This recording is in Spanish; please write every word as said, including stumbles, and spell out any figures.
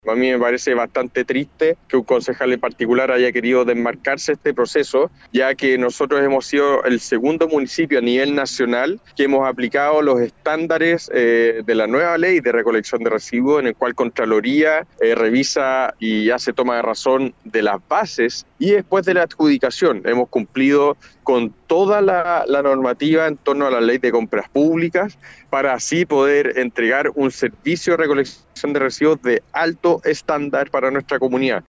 A mí me parece bastante triste que un concejal en particular haya querido desmarcarse este proceso, ya que nosotros hemos sido el segundo municipio a nivel nacional que hemos aplicado los estándares eh, de la nueva ley de recolección de residuos, en el cual Contraloría eh, revisa y hace toma de razón de las bases y después de la adjudicación. Hemos cumplido con toda la, la normativa en torno a la ley de compras públicas para así poder entregar un servicio de recolección de residuos de alto estándar para nuestra comunidad.